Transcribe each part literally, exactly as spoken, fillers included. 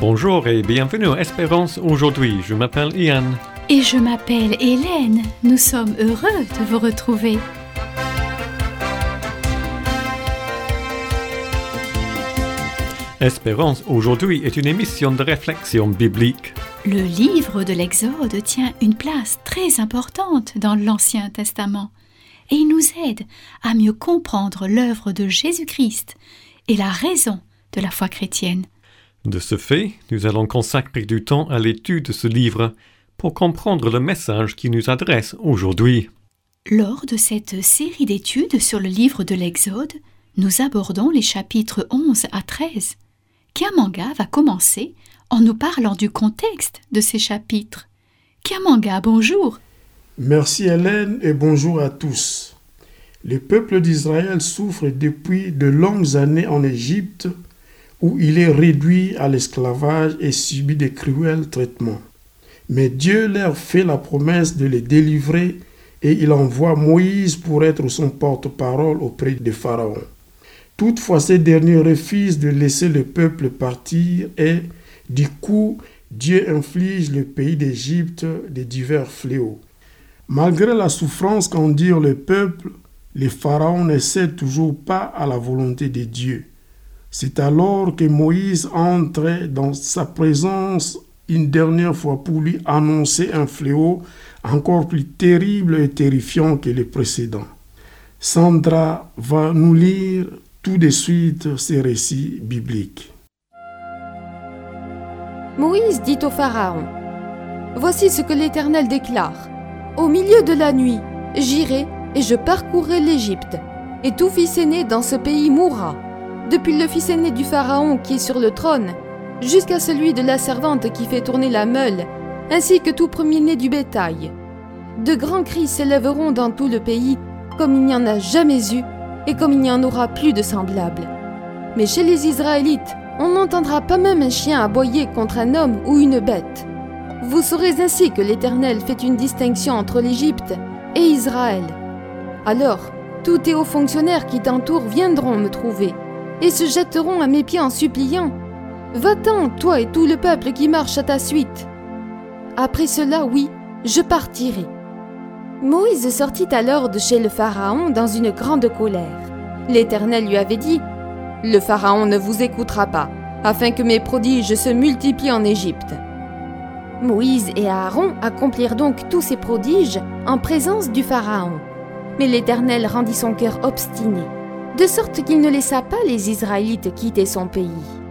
Bonjour et bienvenue à Espérance aujourd'hui. Je m'appelle Ian. Et je m'appelle Hélène. Nous sommes heureux de vous retrouver. Espérance aujourd'hui est une émission de réflexion biblique. Le livre de l'Exode tient une place très importante dans l'Ancien Testament et il nous aide à mieux comprendre l'œuvre de Jésus-Christ et la raison de la foi chrétienne. De ce fait, nous allons consacrer du temps à l'étude de ce livre pour comprendre le message qu'il nous adresse aujourd'hui. Lors de cette série d'études sur le livre de l'Exode, nous abordons les chapitres onze à treize. Kiamanga va commencer en nous parlant du contexte de ces chapitres. Kiamanga, bonjour. Merci Hélène et bonjour à tous. Le peuple d'Israël souffre depuis de longues années en Égypte où il est réduit à l'esclavage et subit de cruels traitements. Mais Dieu leur fait la promesse de les délivrer et il envoie Moïse pour être son porte-parole auprès de Pharaon. Toutefois, ces derniers refusent de laisser le peuple partir et, du coup, Dieu inflige le pays d'Égypte de divers fléaux. Malgré la souffrance qu'endure le peuple, les pharaons ne cèdent toujours pas à la volonté de Dieu. C'est alors que Moïse entre dans sa présence une dernière fois pour lui annoncer un fléau encore plus terrible et terrifiant que les précédents. Sandra va nous lire tout de suite ces récits bibliques. Moïse dit au Pharaon : « Voici ce que l'Éternel déclare. Au milieu de la nuit, j'irai et je parcourrai l'Égypte, et tout fils aîné dans ce pays mourra, depuis le fils aîné du Pharaon qui est sur le trône, jusqu'à celui de la servante qui fait tourner la meule, ainsi que tout premier-né du bétail. De grands cris s'élèveront dans tout le pays, comme il n'y en a jamais eu, et comme il n'y en aura plus de semblables. Mais chez les Israélites, on n'entendra pas même un chien aboyer contre un homme ou une bête. Vous saurez ainsi que l'Éternel fait une distinction entre l'Égypte et Israël. Alors, tous tes hauts fonctionnaires qui t'entourent viendront me trouver, et se jetteront à mes pieds en suppliant : Va-t'en, toi et tout le peuple qui marche à ta suite. Après cela, oui, je partirai. » Moïse sortit alors de chez le Pharaon dans une grande colère. L'Éternel lui avait dit : « Le Pharaon ne vous écoutera pas, afin que mes prodiges se multiplient en Égypte. » Moïse et Aaron accomplirent donc tous ces prodiges en présence du Pharaon. Mais l'Éternel rendit son cœur obstiné, de sorte qu'il ne laissa pas les Israélites quitter son pays.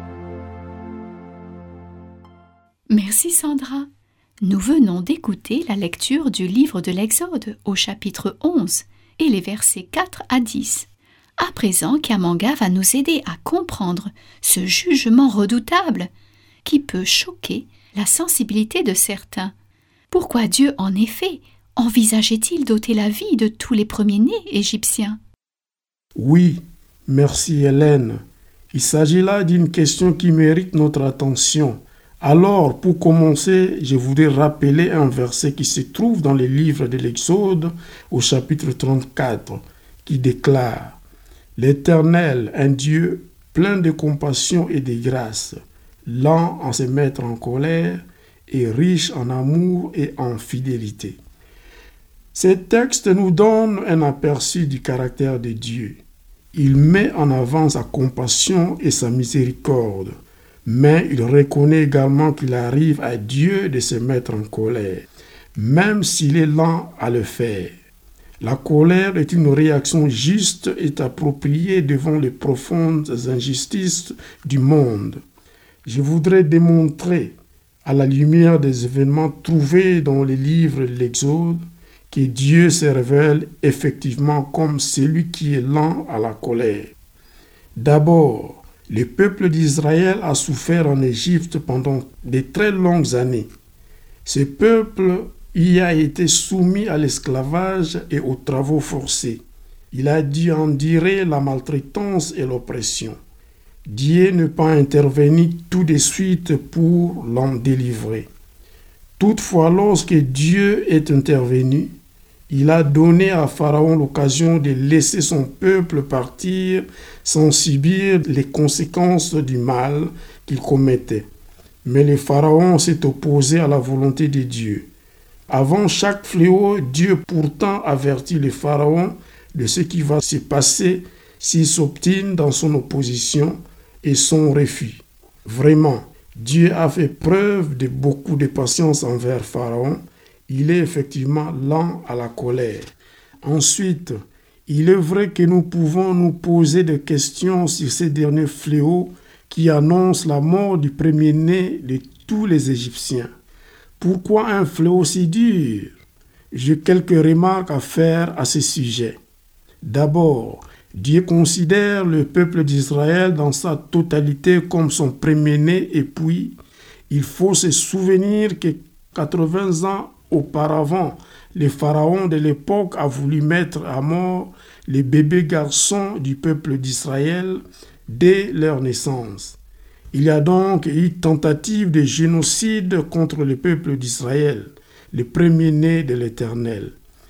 Merci Sandra. Nous venons d'écouter la lecture du livre de l'Exode au chapitre onze et les versets quatre à dix. À présent, Kiamanga va nous aider à comprendre ce jugement redoutable qui peut choquer la sensibilité de certains. Pourquoi Dieu, en effet, envisageait-il d'ôter la vie de tous les premiers-nés égyptiens ? Oui, merci Hélène. Il s'agit là d'une question qui mérite notre attention. Alors, pour commencer, je voudrais rappeler un verset qui se trouve dans le livre de l'Exode au chapitre trente-quatre, qui déclare : « L'Éternel, un Dieu plein de compassion et de grâce, lent à se mettre en colère et riche en amour et en fidélité. » Ce texte nous donne un aperçu du caractère de Dieu. Il met en avant sa compassion et sa miséricorde, mais il reconnaît également qu'il arrive à Dieu de se mettre en colère, même s'il est lent à le faire. La colère est une réaction juste et appropriée devant les profondes injustices du monde. Je voudrais démontrer, à la lumière des événements trouvés dans les livres de l'Exode, que Dieu se révèle effectivement comme celui qui est lent à la colère. D'abord, le peuple d'Israël a souffert en Égypte pendant de très longues années. Ce peuple y a été soumis à l'esclavage et aux travaux forcés. Il a dû endurer la maltraitance et l'oppression. Dieu n'est pas intervenu tout de suite pour l'en délivrer. Toutefois, lorsque Dieu est intervenu, il a donné à Pharaon l'occasion de laisser son peuple partir sans subir les conséquences du mal qu'il commettait. Mais le Pharaon s'est opposé à la volonté de Dieu. Avant chaque fléau, Dieu pourtant avertit le Pharaon de ce qui va se passer s'il s'obstine dans son opposition et son refus. Vraiment, Dieu a fait preuve de beaucoup de patience envers Pharaon. Il est effectivement lent à la colère. Ensuite, il est vrai que nous pouvons nous poser des questions sur ces derniers fléaux qui annoncent la mort du premier-né de tous les Égyptiens. Pourquoi un fléau si dur? J'ai quelques remarques à faire à ce sujet. D'abord, Dieu considère le peuple d'Israël dans sa totalité comme son premier-né et puis, il faut se souvenir que quatre-vingts ans auparavant, le pharaon de l'époque a voulu mettre à mort les bébés garçons du peuple d'Israël dès leur naissance. Il y a donc eu tentative de génocide contre le peuple d'Israël, le premier-né de l'Éternel.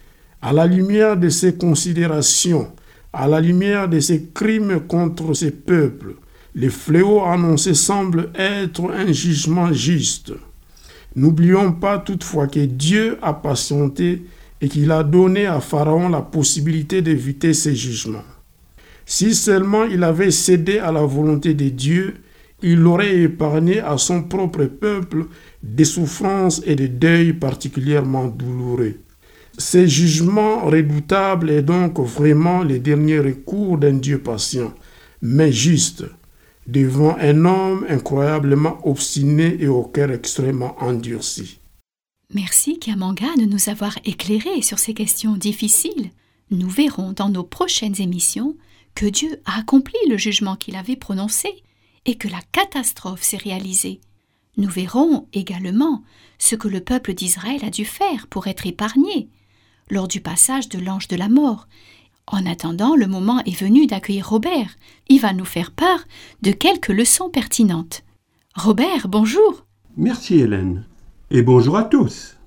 À la lumière de ces considérations, à la lumière de ces crimes contre ces peuples, le fléau annoncé semble être un jugement juste. N'oublions pas toutefois que Dieu a patienté et qu'il a donné à Pharaon la possibilité d'éviter ces jugements. Si seulement il avait cédé à la volonté de Dieu, il aurait épargné à son propre peuple des souffrances et des deuils particulièrement douloureux. Ce jugement redoutable est donc vraiment le dernier recours d'un Dieu patient, mais juste, devant un homme incroyablement obstiné et au cœur extrêmement endurci. Merci Kamanga de nous avoir éclairés sur ces questions difficiles. Nous verrons dans nos prochaines émissions que Dieu a accompli le jugement qu'il avait prononcé et que la catastrophe s'est réalisée. Nous verrons également ce que le peuple d'Israël a dû faire pour être épargné lors du passage de l'ange de la mort. En attendant, le moment est venu d'accueillir Robert. Il va nous faire part de quelques leçons pertinentes. Robert, bonjour. Merci Hélène, et bonjour à tous.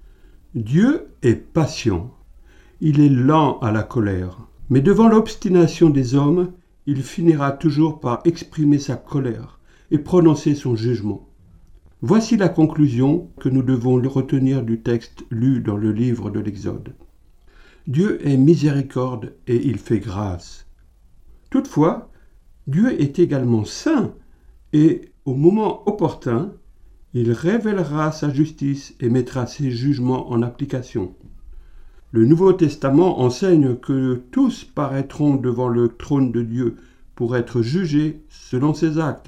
Dieu est patient. Il est lent à la colère, mais devant l'obstination des hommes, il finira toujours par exprimer sa colère et prononcer son jugement. Voici la conclusion que nous devons retenir du texte lu dans le livre de l'Exode. Dieu est miséricorde et il fait grâce. Toutefois, Dieu est également saint et, au moment opportun, il révélera sa justice et mettra ses jugements en application. Le Nouveau Testament enseigne que tous paraîtront devant le trône de Dieu pour être jugés selon ses actes.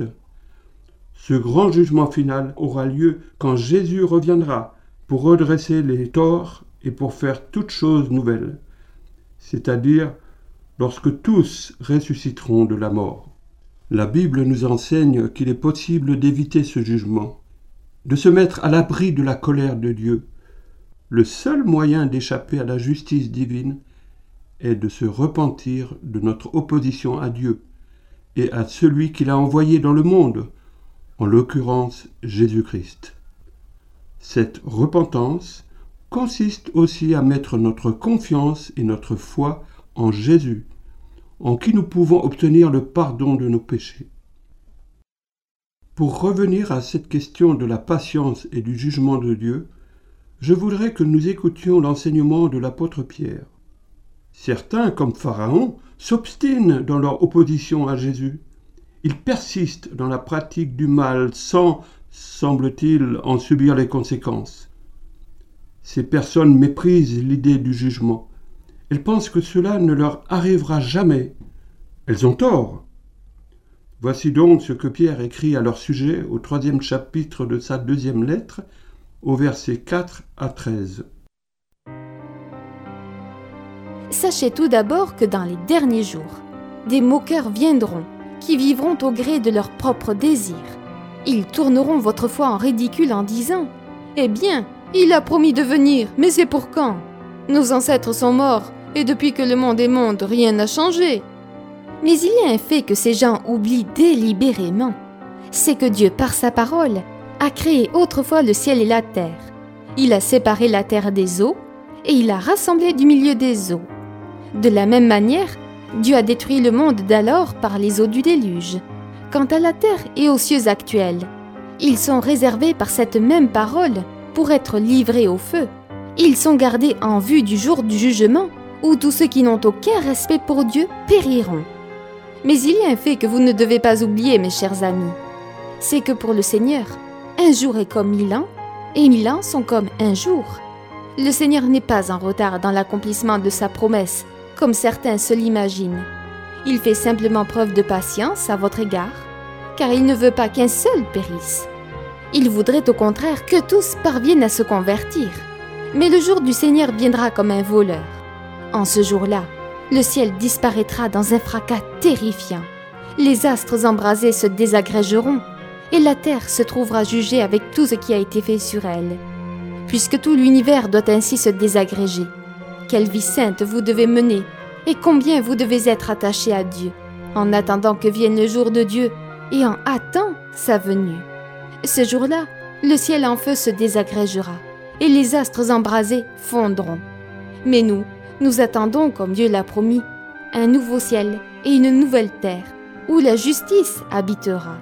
Ce grand jugement final aura lieu quand Jésus reviendra pour redresser les torts et pour faire toutes choses nouvelles, c'est-à-dire lorsque tous ressusciteront de la mort. La Bible nous enseigne qu'il est possible d'éviter ce jugement, de se mettre à l'abri de la colère de Dieu. Le seul moyen d'échapper à la justice divine est de se repentir de notre opposition à Dieu et à celui qu'il a envoyé dans le monde, en l'occurrence Jésus-Christ. Cette repentance consiste aussi à mettre notre confiance et notre foi en Jésus, en qui nous pouvons obtenir le pardon de nos péchés. Pour revenir à cette question de la patience et du jugement de Dieu, je voudrais que nous écoutions l'enseignement de l'apôtre Pierre. Certains, comme Pharaon, s'obstinent dans leur opposition à Jésus. Ils persistent dans la pratique du mal sans, semble-t-il, en subir les conséquences. Ces personnes méprisent l'idée du jugement. Elles pensent que cela ne leur arrivera jamais. Elles ont tort. Voici donc ce que Pierre écrit à leur sujet au troisième chapitre de sa deuxième lettre, au versets quatre à treize. Sachez tout d'abord que dans les derniers jours, des moqueurs viendront, qui vivront au gré de leurs propres désirs. Ils tourneront votre foi en ridicule en disant « Eh bien, il a promis de venir, mais c'est pour quand ? Nos ancêtres sont morts, et depuis que le monde est monde, rien n'a changé. » Mais il y a un fait que ces gens oublient délibérément. C'est que Dieu, par sa parole, a créé autrefois le ciel et la terre. Il a séparé la terre des eaux, et il a rassemblé du milieu des eaux. De la même manière, Dieu a détruit le monde d'alors par les eaux du déluge. Quant à la terre et aux cieux actuels, Ils sont réservés par cette même parole pour être livrés au feu. Ils sont gardés en vue du jour du jugement, où tous ceux qui n'ont aucun respect pour Dieu périront. Mais il y a un fait que vous ne devez pas oublier, mes chers amis. C'est que pour le Seigneur, un jour est comme mille ans, et mille ans sont comme un jour. Le Seigneur n'est pas en retard dans l'accomplissement de sa promesse, comme certains se l'imaginent. Il fait simplement preuve de patience à votre égard, car il ne veut pas qu'un seul périsse. Il voudrait au contraire que tous parviennent à se convertir. Mais le jour du Seigneur viendra comme un voleur. En ce jour-là, le ciel disparaîtra dans un fracas terrifiant. Les astres embrasés se désagrégeront, et la terre se trouvera jugée avec tout ce qui a été fait sur elle. Puisque tout l'univers doit ainsi se désagréger, quelle vie sainte vous devez mener, et combien vous devez être attachés à Dieu, en attendant que vienne le jour de Dieu, et en hâtant sa venue. Ce jour-là, le ciel en feu se désagrégera, et les astres embrasés fondront. Mais nous, nous attendons, comme Dieu l'a promis, un nouveau ciel et une nouvelle terre, où la justice habitera.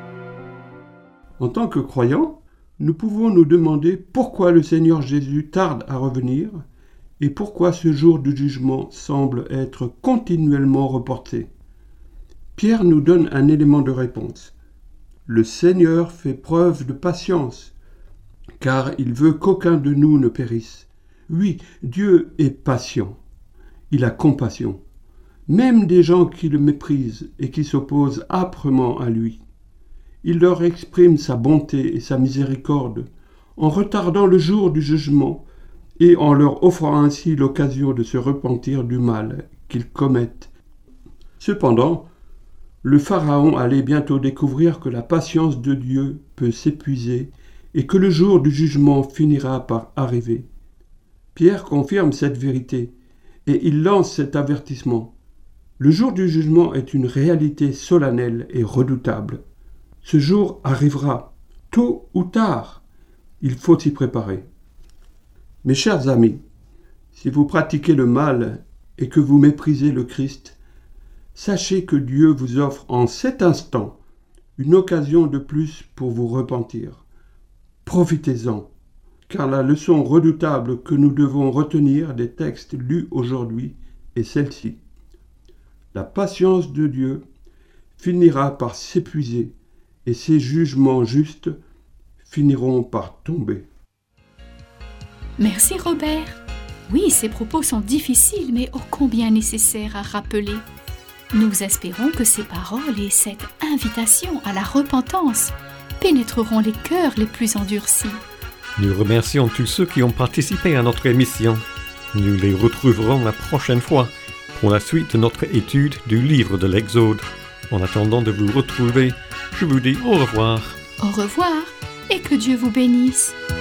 En tant que croyants, nous pouvons nous demander pourquoi le Seigneur Jésus tarde à revenir et pourquoi ce jour du jugement semble être continuellement reporté. Pierre nous donne un élément de réponse. Le Seigneur fait preuve de patience, car il veut qu'aucun de nous ne périsse. Oui, Dieu est patient. Il a compassion, même des gens qui le méprisent et qui s'opposent âprement à lui. Il leur exprime sa bonté et sa miséricorde en retardant le jour du jugement et en leur offrant ainsi l'occasion de se repentir du mal qu'ils commettent. Cependant, le Pharaon allait bientôt découvrir que la patience de Dieu peut s'épuiser et que le jour du jugement finira par arriver. Pierre confirme cette vérité et il lance cet avertissement. Le jour du jugement est une réalité solennelle et redoutable. Ce jour arrivera, tôt ou tard. Il faut s'y préparer. Mes chers amis, si vous pratiquez le mal et que vous méprisez le Christ, sachez que Dieu vous offre en cet instant une occasion de plus pour vous repentir. Profitez-en, car la leçon redoutable que nous devons retenir des textes lus aujourd'hui est celle-ci. La patience de Dieu finira par s'épuiser et ses jugements justes finiront par tomber. Merci Robert. Oui, ces propos sont difficiles, mais ô combien nécessaires à rappeler. Nous espérons que ces paroles et cette invitation à la repentance pénétreront les cœurs les plus endurcis. Nous remercions tous ceux qui ont participé à notre émission. Nous les retrouverons la prochaine fois pour la suite de notre étude du livre de l'Exode. En attendant de vous retrouver, je vous dis au revoir. Au revoir et que Dieu vous bénisse.